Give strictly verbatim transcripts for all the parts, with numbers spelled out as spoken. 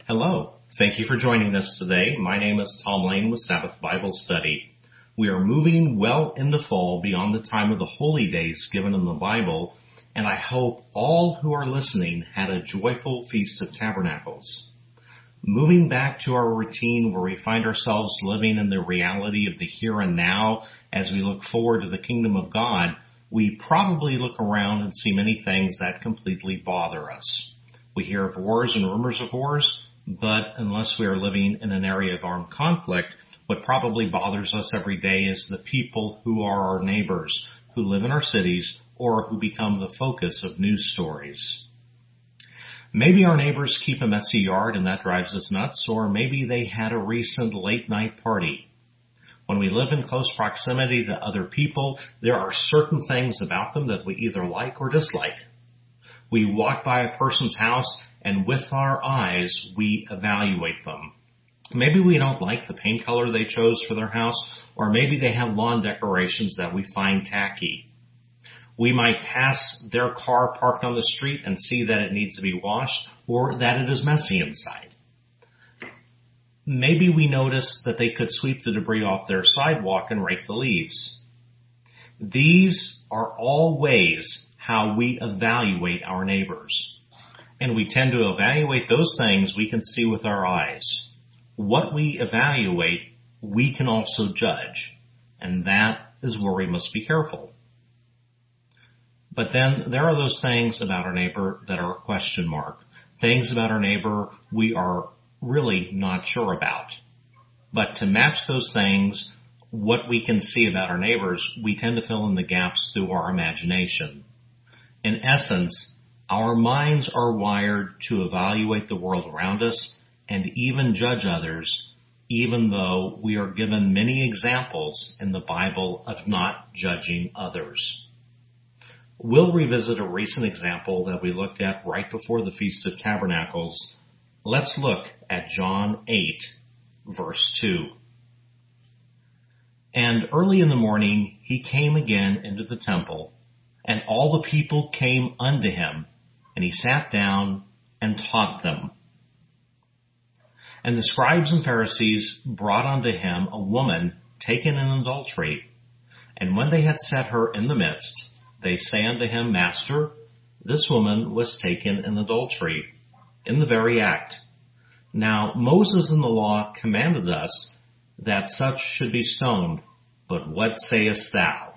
Hello. Thank you for joining us today. My name is Tom Lane with Sabbath Bible Study. We are moving well into fall beyond the time of the holy days given in the Bible, and I hope all who are listening had a joyful Feast of Tabernacles. Moving back to our routine where we find ourselves living in the reality of the here and now as we look forward to the kingdom of God, we probably look around and see many things that completely bother us. We hear of wars and rumors of wars, but unless we are living in an area of armed conflict, what probably bothers us every day is the people who are our neighbors, who live in our cities, or who become the focus of news stories. Maybe our neighbors keep a messy yard and that drives us nuts, or maybe they had a recent late night party. When we live in close proximity to other people, there are certain things about them that we either like or dislike. We walk by a person's house and with our eyes we evaluate them. Maybe we don't like the paint color they chose for their house, or maybe they have lawn decorations that we find tacky. We might pass their car parked on the street and see that it needs to be washed or that it is messy inside. Maybe we notice that they could sweep the debris off their sidewalk and rake the leaves. These are all ways how we evaluate our neighbors. And we tend to evaluate those things we can see with our eyes. What we evaluate, we can also judge. And that is where we must be careful. But then there are those things about our neighbor that are a question mark. Things about our neighbor we are really not sure about. But to match those things, what we can see about our neighbors, we tend to fill in the gaps through our imagination. In essence, our minds are wired to evaluate the world around us and even judge others, even though we are given many examples in the Bible of not judging others. We'll revisit a recent example that we looked at right before the Feast of Tabernacles. Let's look at John eight, verse two. And early in the morning he came again into the temple, and all the people came unto him, and he sat down and taught them. And the scribes and Pharisees brought unto him a woman taken in adultery. And when they had set her in the midst, they say unto him, Master, this woman was taken in adultery, in the very act. Now Moses in the law commanded us that such should be stoned, but what sayest thou?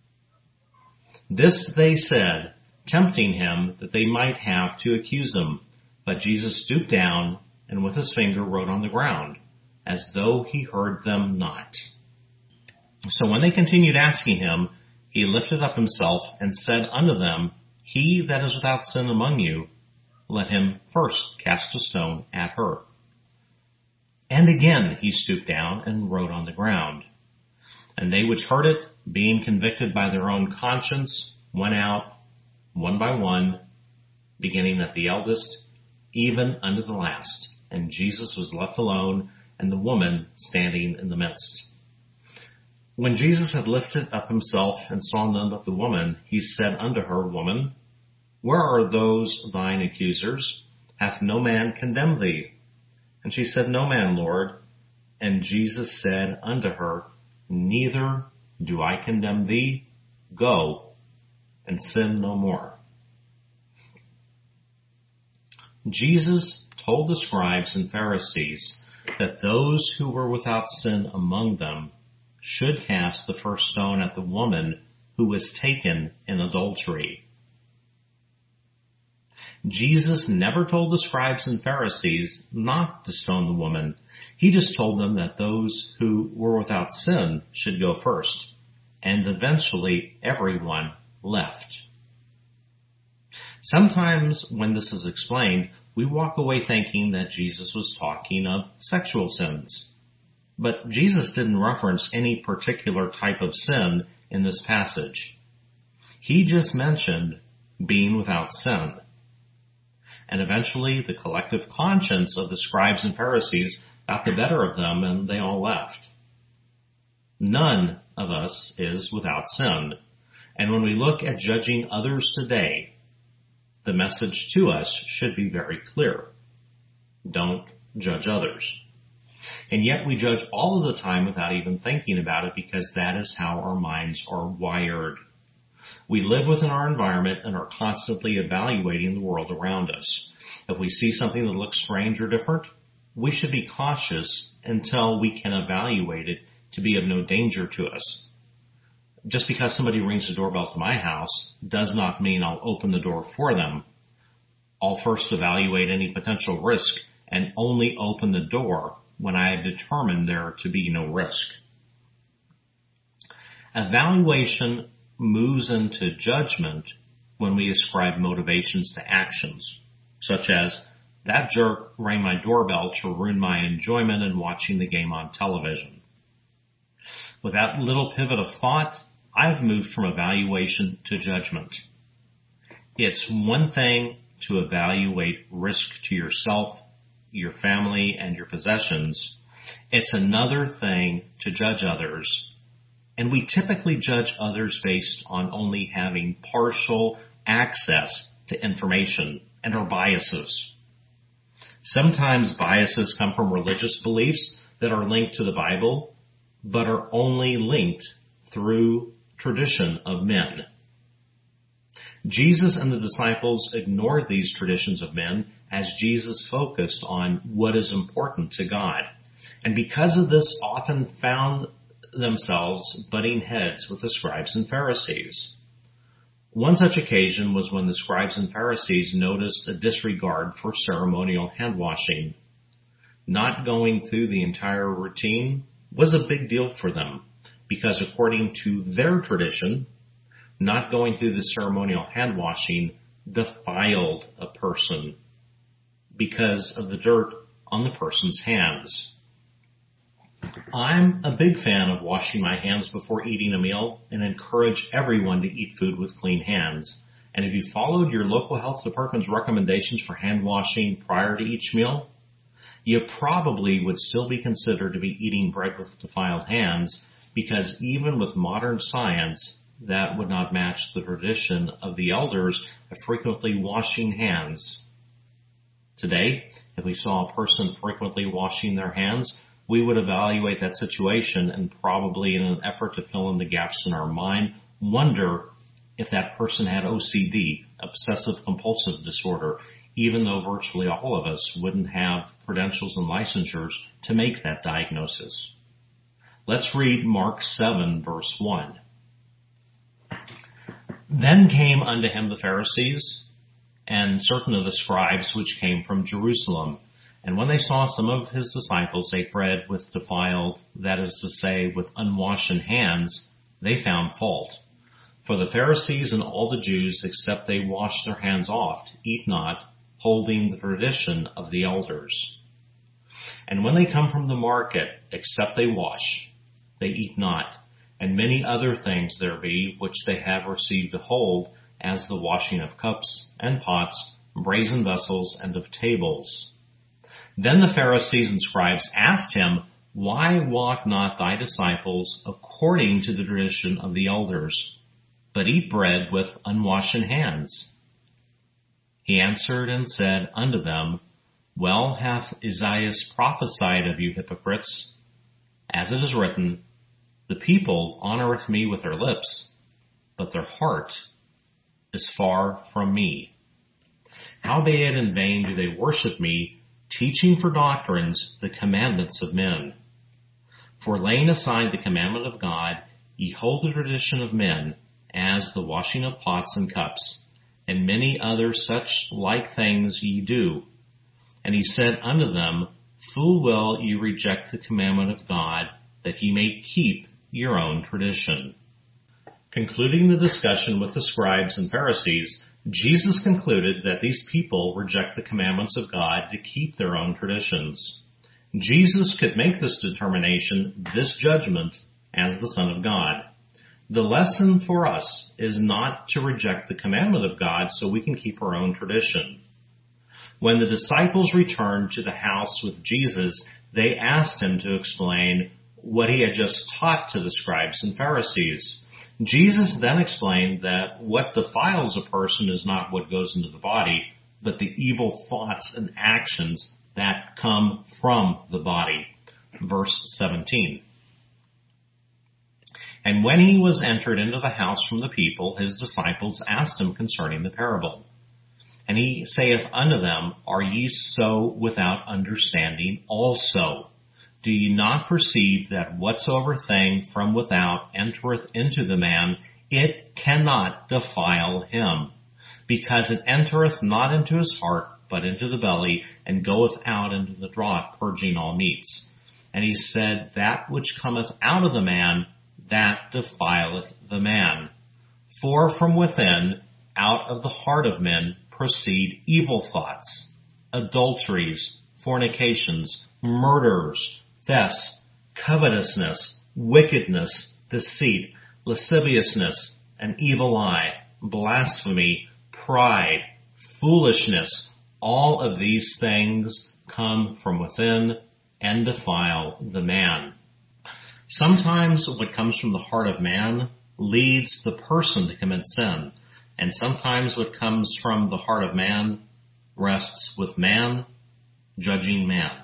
This they said, tempting him that they might have to accuse him. But Jesus stooped down and with his finger wrote on the ground, as though he heard them not. So when they continued asking him, he lifted up himself and said unto them, He that is without sin among you, let him first cast a stone at her. And again he stooped down and wrote on the ground. And they which heard it, being convicted by their own conscience, went out one by one, beginning at the eldest, even unto the last. And Jesus was left alone, and the woman standing in the midst. When Jesus had lifted up himself and saw none but the woman, he said unto her, Woman, where are those thine accusers? Hath no man condemned thee? And she said, No man, Lord. And Jesus said unto her, Neither do I condemn thee. Go and sin no more. Jesus told the scribes and Pharisees that those who were without sin among them should cast the first stone at the woman who was taken in adultery. Jesus never told the scribes and Pharisees not to stone the woman. He just told them that those who were without sin should go first, and eventually everyone left. Sometimes when this is explained, we walk away thinking that Jesus was talking of sexual sins. But Jesus didn't reference any particular type of sin in this passage. He just mentioned being without sin. And eventually the collective conscience of the scribes and Pharisees got the better of them and they all left. None of us is without sin. And when we look at judging others today, the message to us should be very clear. Don't judge others. And yet we judge all of the time without even thinking about it, because that is how our minds are wired. We live within our environment and are constantly evaluating the world around us. If we see something that looks strange or different, we should be cautious until we can evaluate it to be of no danger to us. Just because somebody rings the doorbell to my house does not mean I'll open the door for them. I'll first evaluate any potential risk and only open the door when I have determined there to be no risk. Evaluation moves into judgment when we ascribe motivations to actions, such as, that jerk rang my doorbell to ruin my enjoyment in watching the game on television. With that little pivot of thought, I've moved from evaluation to judgment. It's one thing to evaluate risk to yourself, your family, and your possessions. It's another thing to judge others. And we typically judge others based on only having partial access to information and our biases. Sometimes biases come from religious beliefs that are linked to the Bible, but are only linked through tradition of men. Jesus and the disciples ignored these traditions of men as Jesus focused on what is important to God. And because of this, often found themselves butting heads with the scribes and Pharisees. One such occasion was when the scribes and Pharisees noticed a disregard for ceremonial hand washing. Not going through the entire routine was a big deal for them, because according to their tradition, not going through the ceremonial hand washing defiled a person because of the dirt on the person's hands. I'm a big fan of washing my hands before eating a meal and encourage everyone to eat food with clean hands. And if you followed your local health department's recommendations for hand washing prior to each meal, you probably would still be considered to be eating bread with defiled hands, because even with modern science, that would not match the tradition of the elders of frequently washing hands. Today, if we saw a person frequently washing their hands, we would evaluate that situation and probably, in an effort to fill in the gaps in our mind, wonder if that person had O C D, obsessive compulsive disorder, even though virtually all of us wouldn't have credentials and licensures to make that diagnosis. Let's read Mark seven, verse one. Then came unto him the Pharisees and certain of the scribes which came from Jerusalem. And when they saw some of his disciples ate bread with defiled, that is to say, with unwashed hands, they found fault. For the Pharisees and all the Jews, except they wash their hands oft, eat not, holding the tradition of the elders. And when they come from the market, except they wash, they eat not. And many other things there be, which they have received to hold, as the washing of cups and pots, brazen vessels, and of tables. Then the Pharisees and scribes asked him, Why walk not thy disciples according to the tradition of the elders, but eat bread with unwashed hands? He answered and said unto them, Well hath Isaiah prophesied of you hypocrites, as it is written, The people honoreth me with their lips, but their heart is far from me. Howbeit in vain do they worship me, teaching for doctrines the commandments of men. For laying aside the commandment of God, ye hold the tradition of men, as the washing of pots and cups, and many other such like things ye do. And he said unto them, Full well ye reject the commandment of God, that ye may keep your own tradition. Concluding the discussion with the scribes and Pharisees, Jesus concluded that these people reject the commandments of God to keep their own traditions. Jesus could make this determination, this judgment, as the Son of God. The lesson for us is not to reject the commandment of God so we can keep our own tradition. When the disciples returned to the house with Jesus, they asked him to explain what he had just taught to the scribes and Pharisees. Jesus then explained that what defiles a person is not what goes into the body, but the evil thoughts and actions that come from the body. Verse seventeen. And when he was entered into the house from the people, his disciples asked him concerning the parable. And he saith unto them, Are ye so without understanding also? Do ye not perceive that whatsoever thing from without entereth into the man, it cannot defile him, because it entereth not into his heart, but into the belly, and goeth out into the draught, purging all meats. And he said, That which cometh out of the man, that defileth the man. For from within, out of the heart of men, proceed evil thoughts, adulteries, fornications, murders, thefts, covetousness, wickedness, deceit, lasciviousness, an evil eye, blasphemy, pride, foolishness. All of these things come from within and defile the man. Sometimes what comes from the heart of man leads the person to commit sin, and sometimes what comes from the heart of man rests with man, judging man.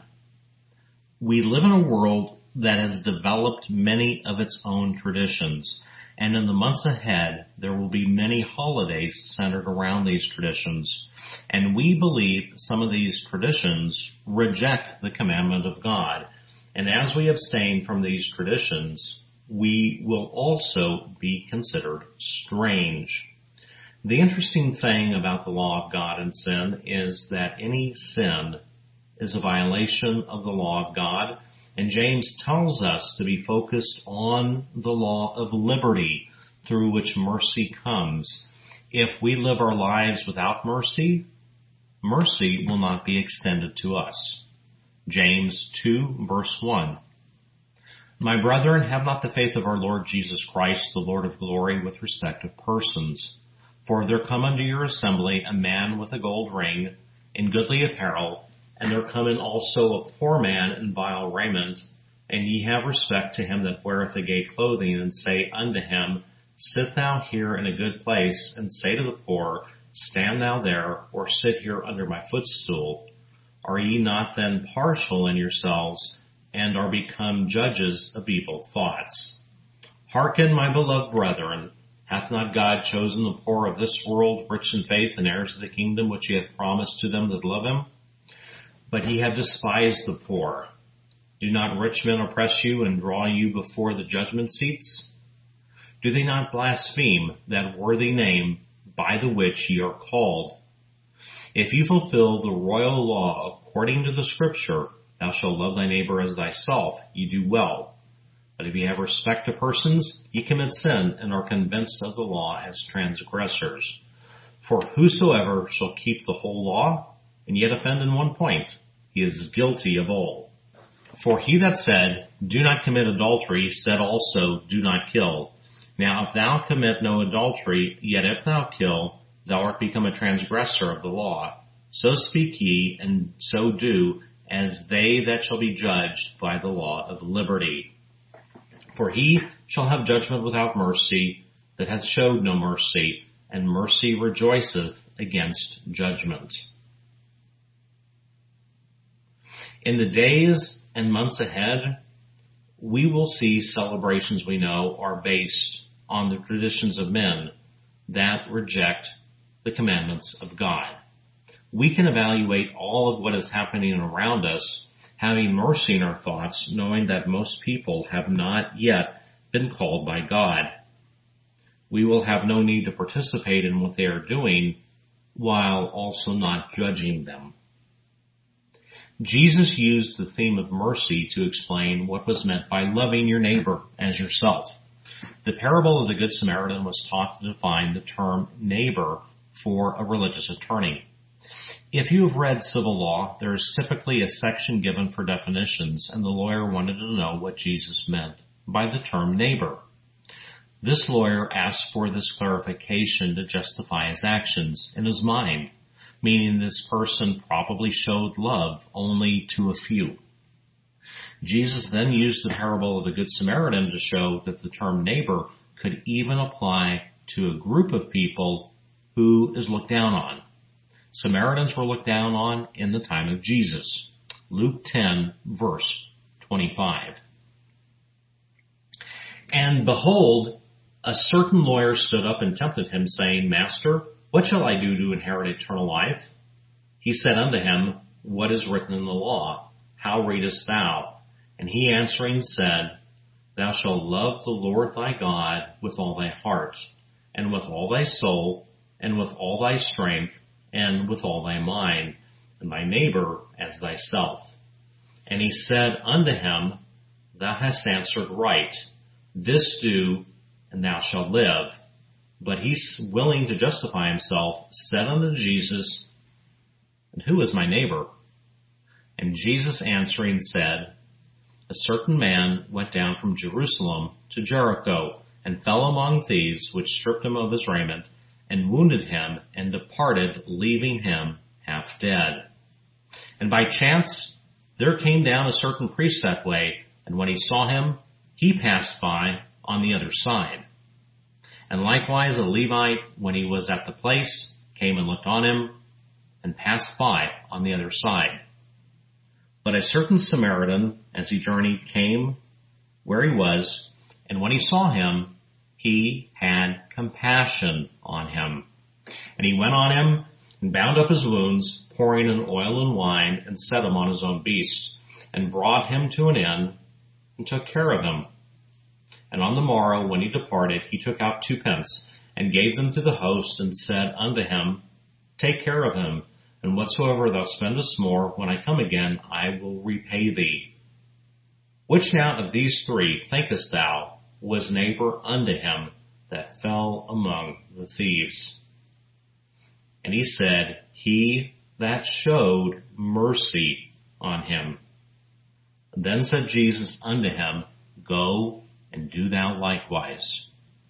We live in a world that has developed many of its own traditions, and in the months ahead, there will be many holidays centered around these traditions. And we believe some of these traditions reject the commandment of God. And as we abstain from these traditions, we will also be considered strange. The interesting thing about the law of God and sin is that any sin is a violation of the law of God. And James tells us to be focused on the law of liberty through which mercy comes. If we live our lives without mercy, mercy will not be extended to us. James two, verse one. My brethren, have not the faith of our Lord Jesus Christ, the Lord of glory, with respect of persons. For there come unto your assembly a man with a gold ring, in goodly apparel, and there come in also a poor man in vile raiment, and ye have respect to him that weareth the gay clothing, and say unto him, Sit thou here in a good place, and say to the poor, Stand thou there, or sit here under my footstool. Are ye not then partial in yourselves, and are become judges of evil thoughts? Hearken, my beloved brethren, hath not God chosen the poor of this world, rich in faith, and heirs of the kingdom which he hath promised to them that love him? But ye have despised the poor. Do not rich men oppress you and draw you before the judgment seats? Do they not blaspheme that worthy name by the which ye are called? If you fulfill the royal law according to the scripture, thou shalt love thy neighbor as thyself, ye do well. But if ye have respect to persons, ye commit sin and are convinced of the law as transgressors. For whosoever shall keep the whole law, and yet offend in one point, he is guilty of all. For he that said, Do not commit adultery, said also, Do not kill. Now if thou commit no adultery, yet if thou kill, thou art become a transgressor of the law. So speak ye, and so do, as they that shall be judged by the law of liberty. For he shall have judgment without mercy, that hath showed no mercy, and mercy rejoiceth against judgment. In the days and months ahead, we will see celebrations we know are based on the traditions of men that reject the commandments of God. We can evaluate all of what is happening around us, having mercy in our thoughts, knowing that most people have not yet been called by God. We will have no need to participate in what they are doing while also not judging them. Jesus used the theme of mercy to explain what was meant by loving your neighbor as yourself. The parable of the Good Samaritan was taught to define the term neighbor for a religious attorney. If you have read civil law, there is typically a section given for definitions, and the lawyer wanted to know what Jesus meant by the term neighbor. This lawyer asked for this clarification to justify his actions in his mind, meaning this person probably showed love only to a few. Jesus then used the parable of the Good Samaritan to show that the term neighbor could even apply to a group of people who is looked down on. Samaritans were looked down on in the time of Jesus. Luke ten, verse twenty-five. And behold, a certain lawyer stood up and tempted him, saying, Master, what shall I do to inherit eternal life? He said unto him, What is written in the law? How readest thou? And he answering said, Thou shalt love the Lord thy God with all thy heart, and with all thy soul, and with all thy strength, and with all thy mind, and thy neighbor as thyself. And he said unto him, Thou hast answered right. This do, and thou shalt live. But he, willing to justify himself, said unto Jesus, And who is my neighbor? And Jesus answering said, A certain man went down from Jerusalem to Jericho, and fell among thieves, which stripped him of his raiment, and wounded him, and departed, leaving him half dead. And by chance there came down a certain priest that way, and when he saw him, he passed by on the other side. And likewise a Levite, when he was at the place, came and looked on him, and passed by on the other side. But a certain Samaritan, as he journeyed, came where he was, and when he saw him, he had compassion on him. And he went on him, and bound up his wounds, pouring in oil and wine, and set him on his own beast, and brought him to an inn, and took care of him. And on the morrow, when he departed, he took out two pence, and gave them to the host, and said unto him, Take care of him, and whatsoever thou spendest more, when I come again, I will repay thee. Which now of these three, thinkest thou, was neighbor unto him that fell among the thieves? And he said, He that showed mercy on him. Then said Jesus unto him, Go and do thou likewise.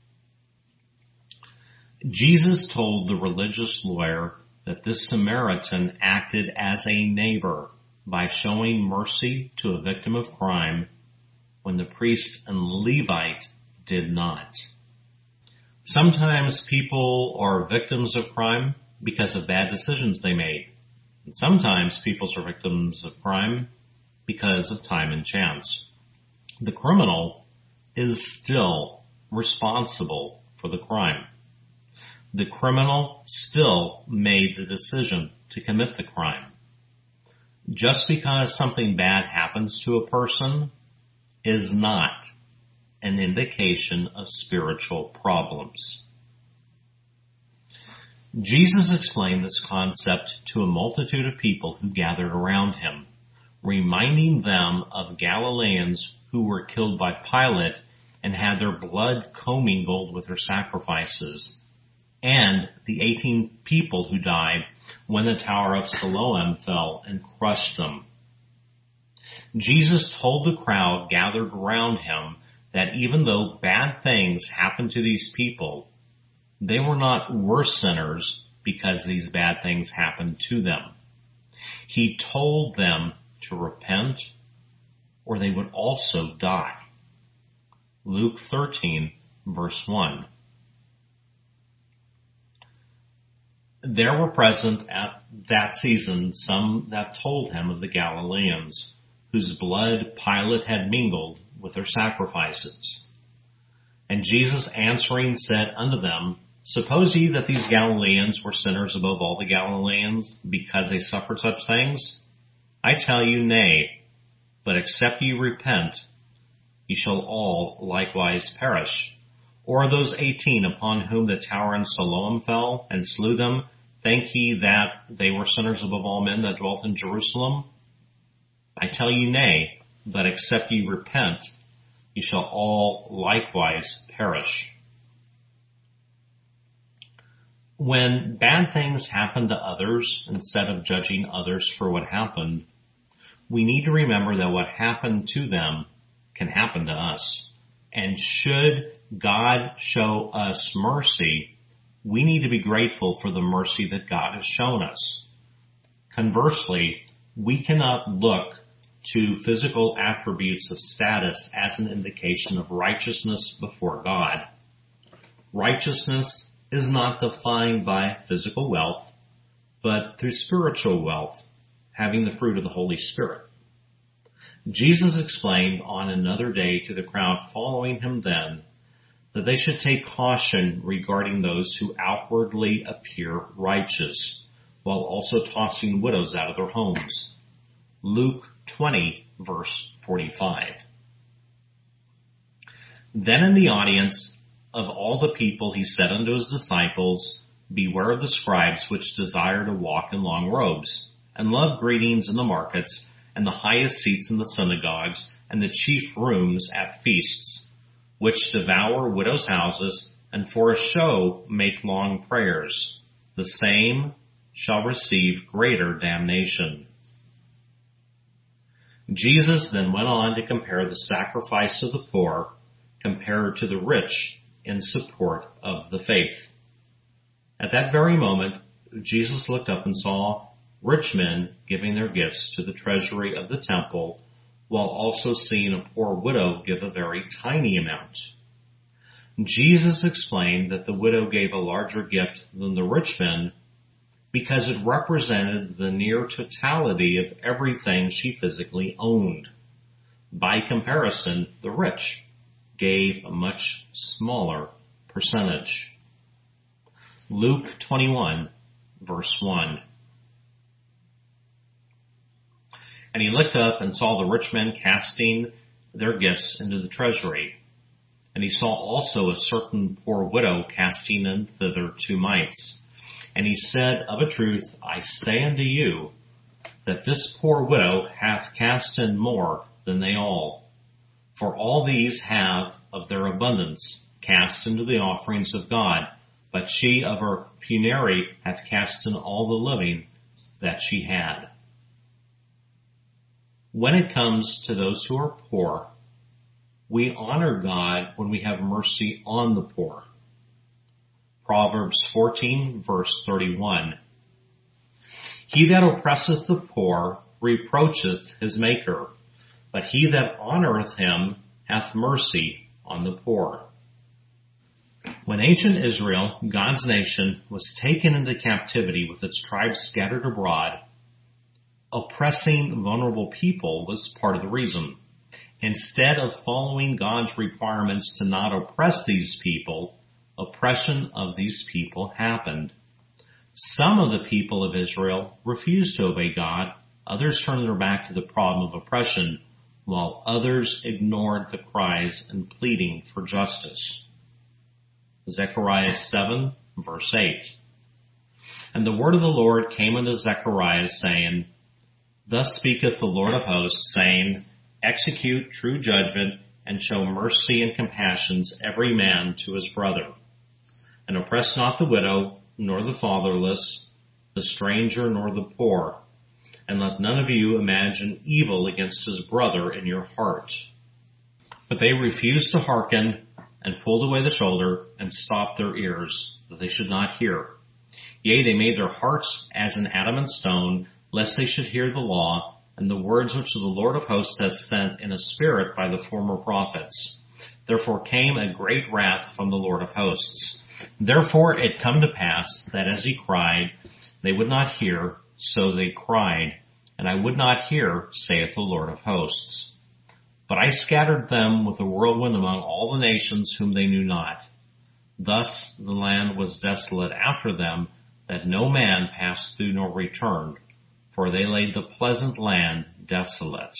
Jesus told the religious lawyer that this Samaritan acted as a neighbor by showing mercy to a victim of crime when the priest and Levite did not. Sometimes people are victims of crime because of bad decisions they made. And sometimes people are victims of crime because of time and chance. The criminal is still responsible for the crime. The criminal still made the decision to commit the crime. Just because something bad happens to a person is not an indication of spiritual problems. Jesus explained this concept to a multitude of people who gathered around him, reminding them of Galileans who were killed by Pilate and had their blood commingled with their sacrifices, and the eighteen people who died when the Tower of Siloam fell and crushed them. Jesus told the crowd gathered around him that even though bad things happened to these people, they were not worse sinners because these bad things happened to them. He told them to repent or they would also die. Luke thirteen, verse one. There were present at that season some that told him of the Galileans, whose blood Pilate had mingled with their sacrifices. And Jesus answering said unto them, Suppose ye that these Galileans were sinners above all the Galileans, because they suffered such things? I tell you, nay, but except ye repent, ye shall all likewise perish. Or those eighteen upon whom the tower in Siloam fell and slew them, think ye that they were sinners above all men that dwelt in Jerusalem? I tell you, nay, but except ye repent, ye shall all likewise perish. When bad things happen to others, instead of judging others for what happened, we need to remember that what happened to them can happen to us. And should God show us mercy, we need to be grateful for the mercy that God has shown us. Conversely, we cannot look to physical attributes of status as an indication of righteousness before God. Righteousness is not defined by physical wealth, but through spiritual wealth, having the fruit of the Holy Spirit. Jesus explained on another day to the crowd following him then that they should take caution regarding those who outwardly appear righteous, while also tossing widows out of their homes. Luke twenty, verse forty-five. Then in the audience of all the people he said unto his disciples, Beware of the scribes which desire to walk in long robes, and love greetings in the markets, and the highest seats in the synagogues, and the chief rooms at feasts, which devour widows' houses, and for a show make long prayers. The same shall receive greater damnation. Jesus then went on to compare the sacrifice of the poor compared to the rich in support of the faith. At that very moment, Jesus looked up and saw rich men giving their gifts to the treasury of the temple, while also seeing a poor widow give a very tiny amount. Jesus explained that the widow gave a larger gift than the rich men because it represented the near totality of everything she physically owned. By comparison, the rich gave a much smaller percentage. Luke twenty-one, verse one. And he looked up and saw the rich men casting their gifts into the treasury. And he saw also a certain poor widow casting in thither two mites. And he said, Of a truth, I say unto you, that this poor widow hath cast in more than they all. For all these have of their abundance cast into the offerings of God, but she of her penury hath cast in all the living that she had. When it comes to those who are poor, we honor God when we have mercy on the poor. Proverbs fourteen, verse thirty-one. He that oppresseth the poor reproacheth his Maker, but he that honoreth him hath mercy on the poor. When ancient Israel, God's nation, was taken into captivity with its tribes scattered abroad, oppressing vulnerable people was part of the reason. Instead of following God's requirements to not oppress these people, oppression of these people happened. Some of the people of Israel refused to obey God. Others turned their back to the problem of oppression, while others ignored the cries and pleading for justice. Zechariah seven, verse eight. And the word of the Lord came unto Zechariah, saying, Thus speaketh the Lord of hosts, saying, Execute true judgment, and show mercy and compassions every man to his brother. And oppress not the widow, nor the fatherless, the stranger, nor the poor. And let none of you imagine evil against his brother in your heart. But they refused to hearken, and pulled away the shoulder, and stopped their ears, that they should not hear. Yea, they made their hearts as an adamant stone, lest they should hear the law, and the words which the Lord of hosts hath sent in a spirit by the former prophets. Therefore came a great wrath from the Lord of hosts. Therefore it come to pass, that as he cried, they would not hear, so they cried, and I would not hear, saith the Lord of hosts. But I scattered them with a whirlwind among all the nations whom they knew not. Thus the land was desolate after them, that no man passed through nor returned, for they laid the pleasant land desolate.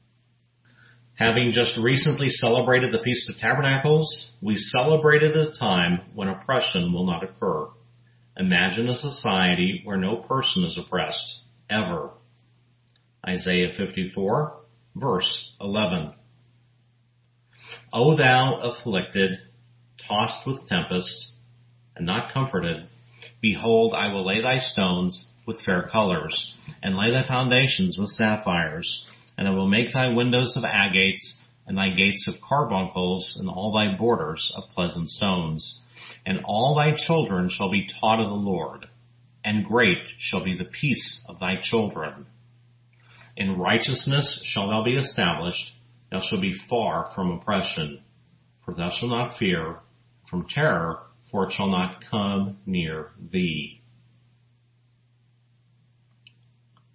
Having just recently celebrated the Feast of Tabernacles, we celebrate at a time when oppression will not occur. Imagine a society where no person is oppressed, ever. Isaiah fifty-four, verse eleven. O thou afflicted, tossed with tempest, and not comforted, behold, I will lay thy stones with fair colors, and lay thy foundations with sapphires, and I will make thy windows of agates, and thy gates of carbuncles, and all thy borders of pleasant stones. And all thy children shall be taught of the Lord, and great shall be the peace of thy children. In righteousness shalt thou be established, thou shalt be far from oppression. For thou shalt not fear from terror, for it shall not come near thee.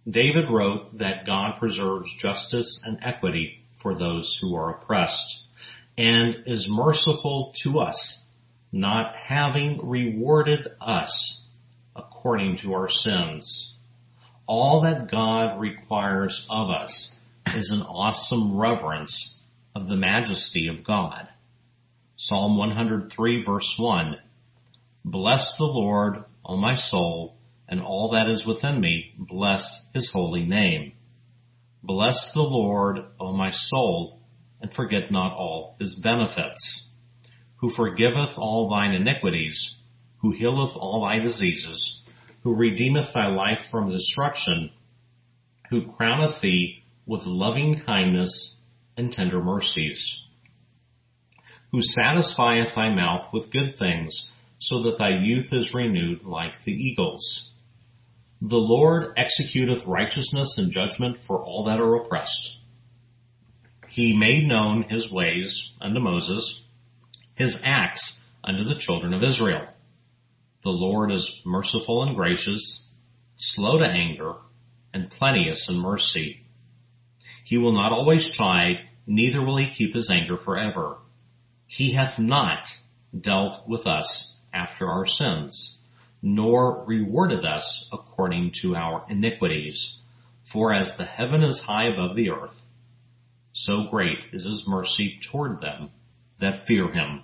David wrote that God preserves justice and equity for those who are oppressed and is merciful to us, not having rewarded us according to our sins. All that God requires of us is an awesome reverence of the majesty of God. Psalm one hundred three verse one, Bless the Lord, O my soul, and all that is within me, bless his holy name. Bless the Lord, O my soul, and forget not all his benefits, who forgiveth all thine iniquities, who healeth all thy diseases, who redeemeth thy life from destruction, who crowneth thee with loving kindness and tender mercies, who satisfieth thy mouth with good things, so that thy youth is renewed like the eagles. The Lord executeth righteousness and judgment for all that are oppressed. He made known his ways unto Moses, his acts unto the children of Israel. The Lord is merciful and gracious, slow to anger, and plenteous in mercy. He will not always chide, neither will he keep his anger forever. He hath not dealt with us after our sins, nor rewarded us according to our iniquities. For as the heaven is high above the earth, so great is his mercy toward them that fear him.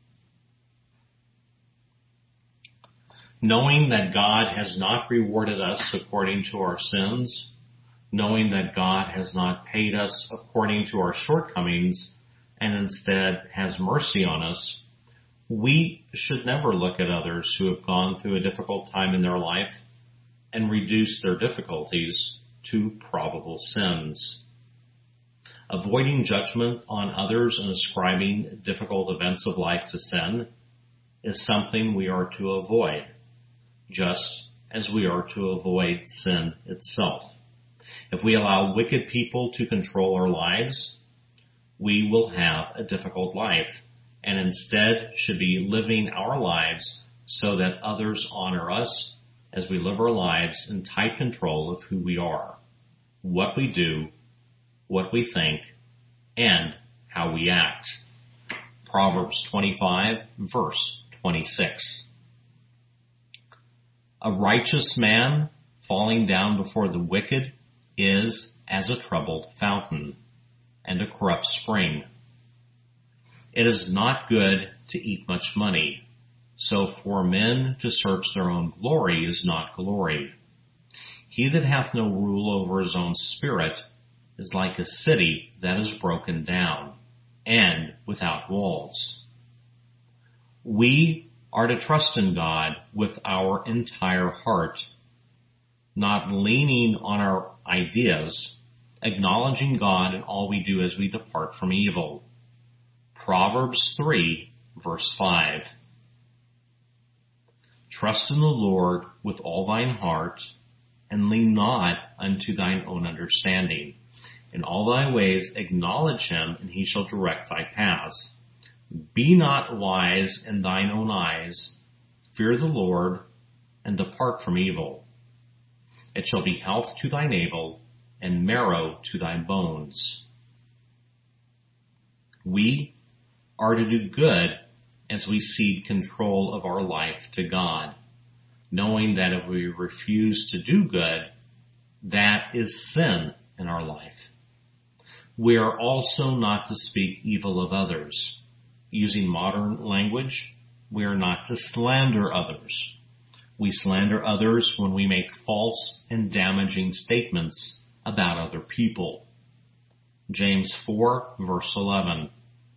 Knowing that God has not rewarded us according to our sins, knowing that God has not paid us according to our shortcomings, and instead has mercy on us, we should never look at others who have gone through a difficult time in their life and reduce their difficulties to probable sins. Avoiding judgment on others and ascribing difficult events of life to sin is something we are to avoid, just as we are to avoid sin itself. If we allow wicked people to control our lives, we will have a difficult life, and instead should be living our lives so that others honor us as we live our lives in tight control of who we are, what we do, what we think, and how we act. Proverbs twenty-five, verse twenty-six. A righteous man falling down before the wicked is as a troubled fountain and a corrupt spring. It is not good to eat much money, so for men to search their own glory is not glory. He that hath no rule over his own spirit is like a city that is broken down and without walls. We are to trust in God with our entire heart, not leaning on our ideas, acknowledging God in all we do as we depart from evil. Proverbs three, verse five. Trust in the Lord with all thine heart, and lean not unto thine own understanding. In all thy ways acknowledge him, and he shall direct thy paths. Be not wise in thine own eyes. Fear the Lord, and depart from evil. It shall be health to thy navel, and marrow to thy bones. We are to do good as we cede control of our life to God, knowing that if we refuse to do good, that is sin in our life. We are also not to speak evil of others. Using modern language, we are not to slander others. We slander others when we make false and damaging statements about other people. James four, verse eleven.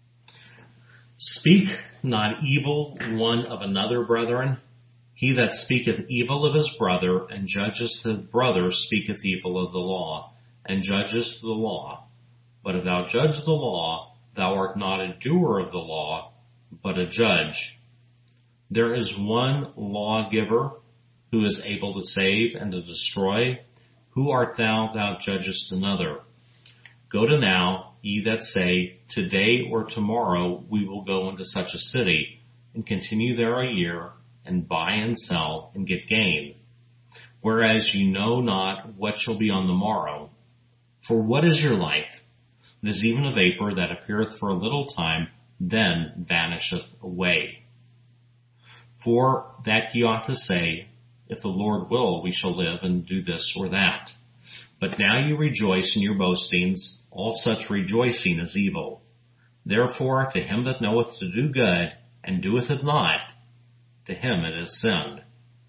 Speak not evil one of another, brethren. He that speaketh evil of his brother and judgeth his brother speaketh evil of the law, and judgeth the law. But if thou judge the law, thou art not a doer of the law, but a judge. There is one lawgiver who is able to save and to destroy. Who art thou, thou judgest another? Go to now, ye that say, today or tomorrow we will go into such a city, and continue there a year, and buy and sell, and get gain. whereas you know not what shall be on the morrow. For what is your life? It is even a vapor that appeareth for a little time, then vanisheth away. For that ye ought to say, if the Lord will, we shall live and do this or that. But now you rejoice in your boastings, all such rejoicing is evil. Therefore, to him that knoweth to do good, and doeth it not, to him it is sin.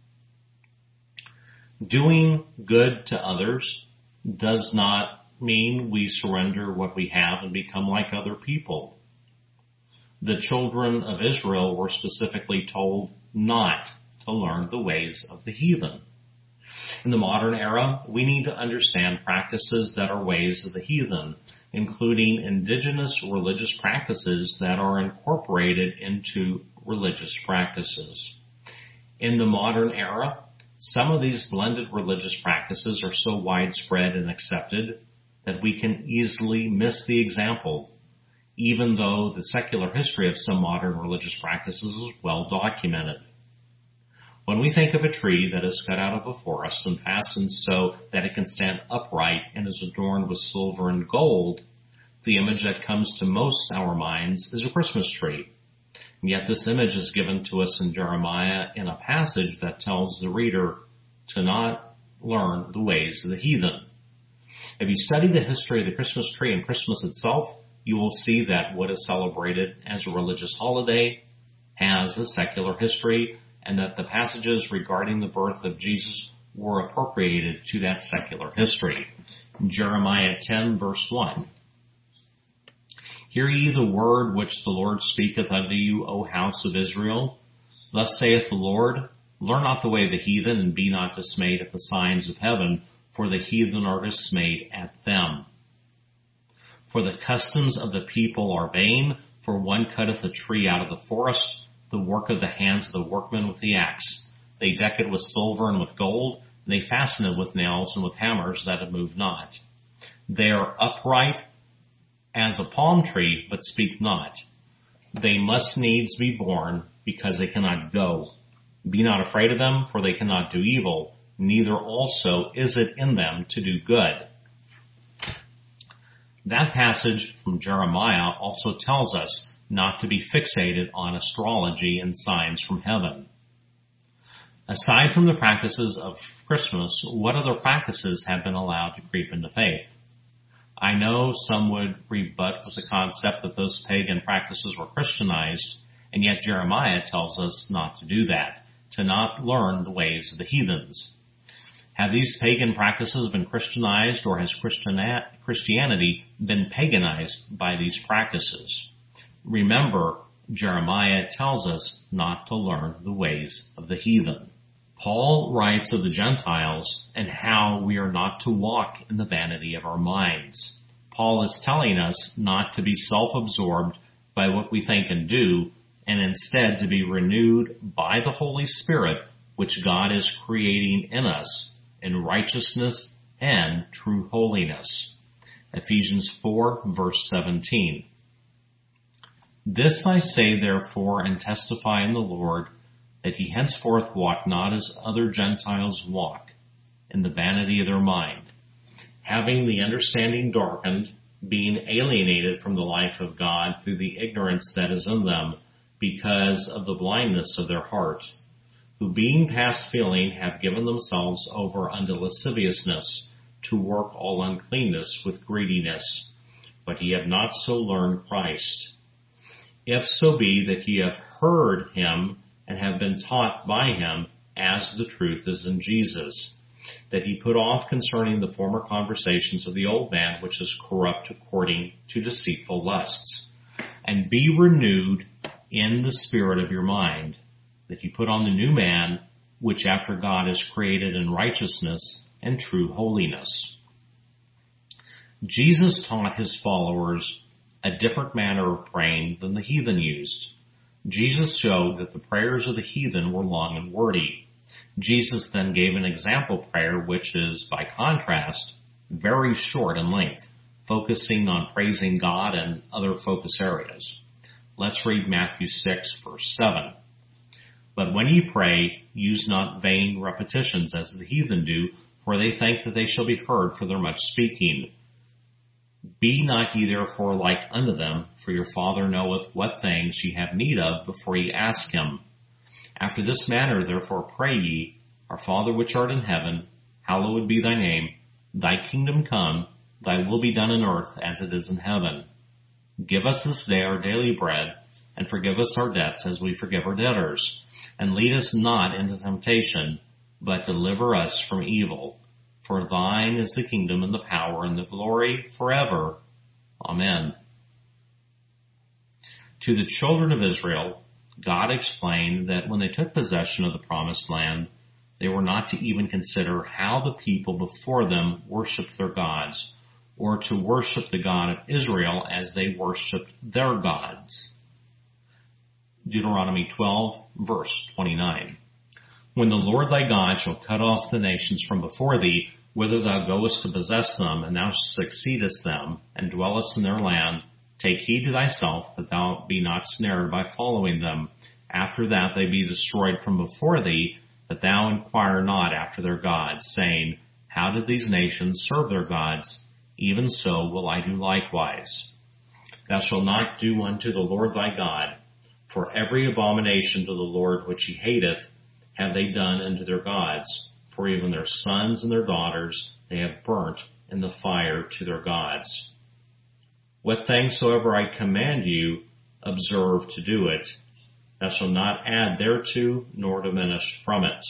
Doing good to others does not mean we surrender what we have and become like other people. The children of Israel were specifically told not to learn the ways of the heathen. In the modern era, we need to understand practices that are ways of the heathen, including indigenous religious practices that are incorporated into religious practices. In the modern era, some of these blended religious practices are so widespread and accepted that we can easily miss the example, even though the secular history of some modern religious practices is well documented. When we think of a tree that is cut out of a forest and fastened so that it can stand upright and is adorned with silver and gold, the image that comes to most our minds is a Christmas tree. And yet this image is given to us in Jeremiah in a passage that tells the reader to not learn the ways of the heathen. If you study the history of the Christmas tree and Christmas itself, you will see that what is celebrated as a religious holiday has a secular history, and that the passages regarding the birth of Jesus were appropriated to that secular history. Jeremiah ten, verse one. Hear ye the word which the Lord speaketh unto you, O house of Israel. Thus saith the Lord, learn not the way of the heathen, and be not dismayed at the signs of heaven, for the heathen are dismayed at them. For the customs of the people are vain, for one cutteth a tree out of the forest, the work of the hands of the workman with the axe. They deck it with silver and with gold, and they fasten it with nails and with hammers that it move not. They are upright as a palm tree, but speak not. They must needs be born, because they cannot go. Be not afraid of them, for they cannot do evil, neither also is it in them to do good. That passage from Jeremiah also tells us not to be fixated on astrology and signs from heaven. Aside from the practices of Christmas, what other practices have been allowed to creep into faith? I know some would rebut with the concept that those pagan practices were Christianized, and yet Jeremiah tells us not to do that, to not learn the ways of the heathens. Have these pagan practices been Christianized, or has Christianity been paganized by these practices? Remember, Jeremiah tells us not to learn the ways of the heathen. Paul writes of the Gentiles and how we are not to walk in the vanity of our minds. Paul is telling us not to be self-absorbed by what we think and do, and instead to be renewed by the Holy Spirit, which God is creating in us in righteousness and true holiness. Ephesians four, verse seventeen. This I say therefore, and testify in the Lord, that ye henceforth walk not as other Gentiles walk, in the vanity of their mind, having the understanding darkened, being alienated from the life of God through the ignorance that is in them, because of the blindness of their heart, who being past feeling have given themselves over unto lasciviousness, to work all uncleanness with greediness. But ye have not so learned Christ. If so be that ye have heard him, and have been taught by him, as the truth is in Jesus, that ye put off concerning the former conversations of the old man, which is corrupt according to deceitful lusts, and be renewed in the spirit of your mind, that ye put on the new man, which after God is created in righteousness and true holiness. Jesus taught his followers a different manner of praying than the heathen used. Jesus showed that the prayers of the heathen were long and wordy. Jesus then gave an example prayer which is, by contrast, very short in length, focusing on praising God and other focus areas. Let's read Matthew six, verse seven. But when ye pray, use not vain repetitions as the heathen do, for they think that they shall be heard for their much speaking. Be not ye therefore like unto them, for your Father knoweth what things ye have need of before ye ask him. After this manner therefore pray ye, Our Father which art in heaven, hallowed be thy name. Thy kingdom come, thy will be done in earth as it is in heaven. Give us this day our daily bread, and forgive us our debts as we forgive our debtors. And lead us not into temptation, but deliver us from evil. For thine is the kingdom and the power and the glory forever. Amen. To the children of Israel, God explained that when they took possession of the promised land, they were not to even consider how the people before them worshiped their gods, or to worship the God of Israel as they worshiped their gods. Deuteronomy twelve, verse twenty-nine. When the Lord thy God shall cut off the nations from before thee, whither thou goest to possess them, and thou succeedest them, and dwellest in their land, take heed to thyself that thou be not snared by following them. After that they be destroyed from before thee, that thou inquire not after their gods, saying, How did these nations serve their gods? Even so will I do likewise. Thou shalt not do unto the Lord thy God, for every abomination to the Lord which he hateth have they done unto their gods, for even their sons and their daughters they have burnt in the fire to their gods. What things soever I command you, observe to do it. Thou shalt not add thereto, nor diminish from it.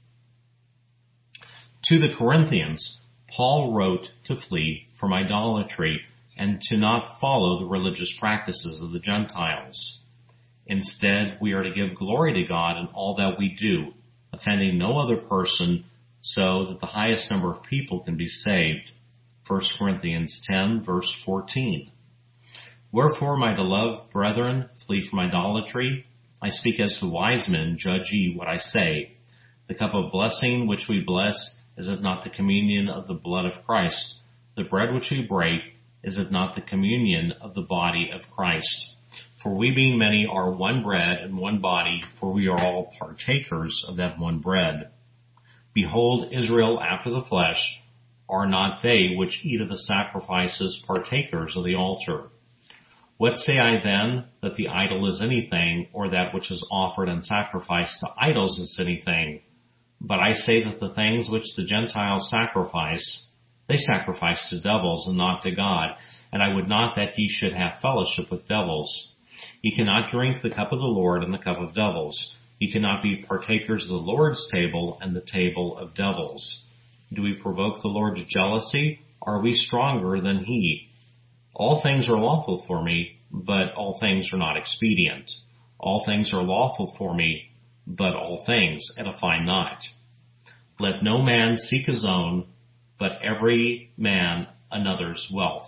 To the Corinthians, Paul wrote to flee from idolatry and to not follow the religious practices of the Gentiles. Instead, we are to give glory to God in all that we do, offending no other person, so that the highest number of people can be saved. First Corinthians ten, verse fourteen. Wherefore, my beloved brethren, flee from idolatry. I speak as to wise men, judge ye what I say. The cup of blessing which we bless, is it not the communion of the blood of Christ? The bread which we break, is it not the communion of the body of Christ? For we being many are one bread and one body, for we are all partakers of that one bread. Behold, Israel after the flesh, are not they which eat of the sacrifices partakers of the altar? What say I then, that the idol is anything, or that which is offered and sacrificed to idols is anything? But I say that the things which the Gentiles sacrifice, they sacrifice to devils and not to God, and I would not that ye should have fellowship with devils. Ye cannot drink the cup of the Lord and the cup of devils. Ye cannot be partakers of the Lord's table and the table of devils. Do we provoke the Lord to jealousy? Are we stronger than he? All things are lawful for me, but all things are not expedient. All things are lawful for me, but all things edify not. Let no man seek his own, but every man another's wealth.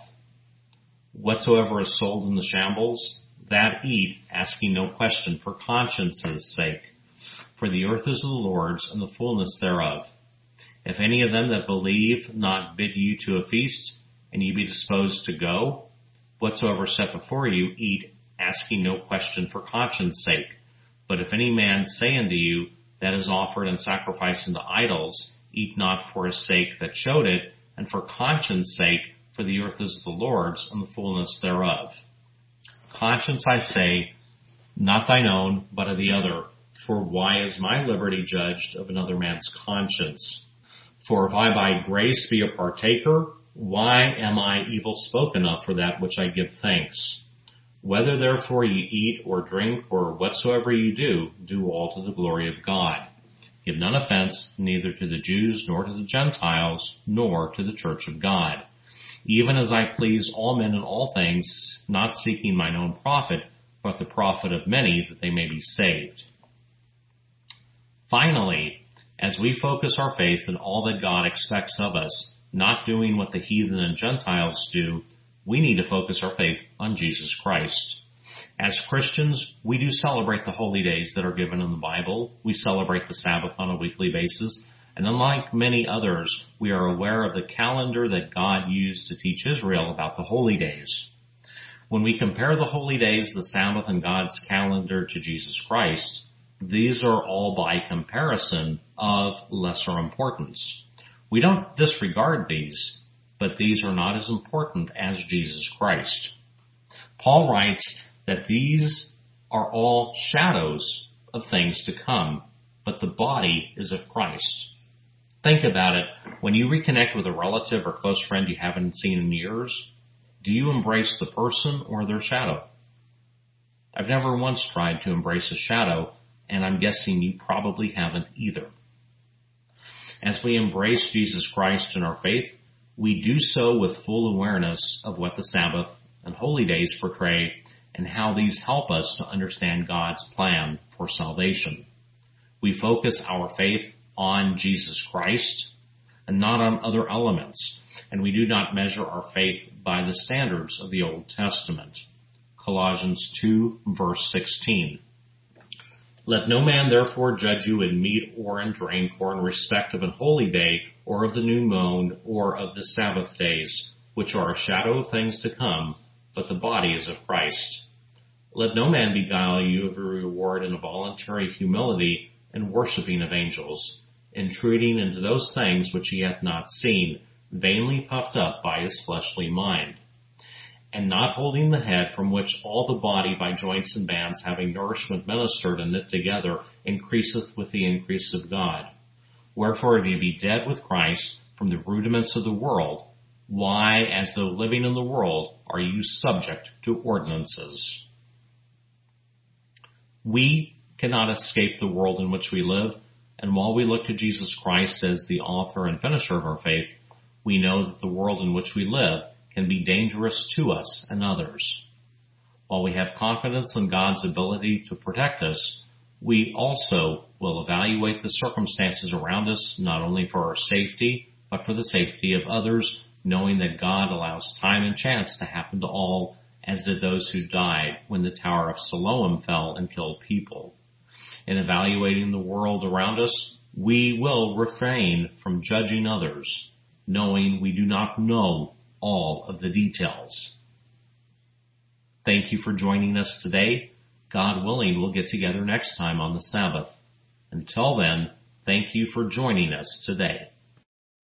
Whatsoever is sold in the shambles, that eat, asking no question for conscience's sake. For the earth is the Lord's, and the fullness thereof. If any of them that believe not bid you to a feast, and ye be disposed to go, whatsoever set before you, eat, asking no question for conscience sake. But if any man say unto you, that is offered and sacrificed unto idols, eat not for his sake that showed it, and for conscience sake, for the earth is the Lord's, and the fullness thereof. Conscience, I say, not thine own, but of the other. For why is my liberty judged of another man's conscience? For if I by grace be a partaker, why am I evil spoken of for that which I give thanks? Whether therefore ye eat or drink or whatsoever ye do, do all to the glory of God. Give none offense, neither to the Jews nor to the Gentiles, nor to the church of God. Even as I please all men in all things, not seeking mine own profit, but the profit of many, that they may be saved. Finally, as we focus our faith in all that God expects of us, not doing what the heathen and Gentiles do, we need to focus our faith on Jesus Christ. As Christians, we do celebrate the holy days that are given in the Bible. We celebrate the Sabbath on a weekly basis. And unlike many others, we are aware of the calendar that God used to teach Israel about the holy days. When we compare the holy days, the Sabbath, and God's calendar to Jesus Christ, These are all by comparison of lesser importance. We don't disregard these, but these are not as important as Jesus Christ. Paul writes that these are all shadows of things to come, but the body is of Christ. Think about it. When you reconnect with a relative or close friend you haven't seen in years, do you embrace the person or their shadow? I've never once tried to embrace a shadow, and I'm guessing you probably haven't either. As we embrace Jesus Christ in our faith, we do so with full awareness of what the Sabbath and holy days portray and how these help us to understand God's plan for salvation. We focus our faith on Jesus Christ and not on other elements, and we do not measure our faith by the standards of the Old Testament. Colossians two, verse sixteen. Let no man therefore judge you in meat or in drink or in respect of an holy day or of the new moon or of the Sabbath days, which are a shadow of things to come, but the body is of Christ. Let no man beguile you of a reward in a voluntary humility and worshiping of angels, intruding into those things which he hath not seen, vainly puffed up by his fleshly mind, and not holding the head, from which all the body by joints and bands, having nourishment ministered and knit together, increaseth with the increase of God. Wherefore, if ye be dead with Christ from the rudiments of the world, why, as though living in the world, are you subject to ordinances? We cannot escape the world in which we live, and while we look to Jesus Christ as the author and finisher of our faith, we know that the world in which we live can be dangerous to us and others. While we have confidence in God's ability to protect us, we also will evaluate the circumstances around us, not only for our safety, but for the safety of others, knowing that God allows time and chance to happen to all, as did those who died when the Tower of Siloam fell and killed people. In evaluating the world around us, we will refrain from judging others, knowing we do not know all of the details. Thank you for joining us today. God willing, we'll get together next time on the Sabbath. Until then, thank you for joining us today.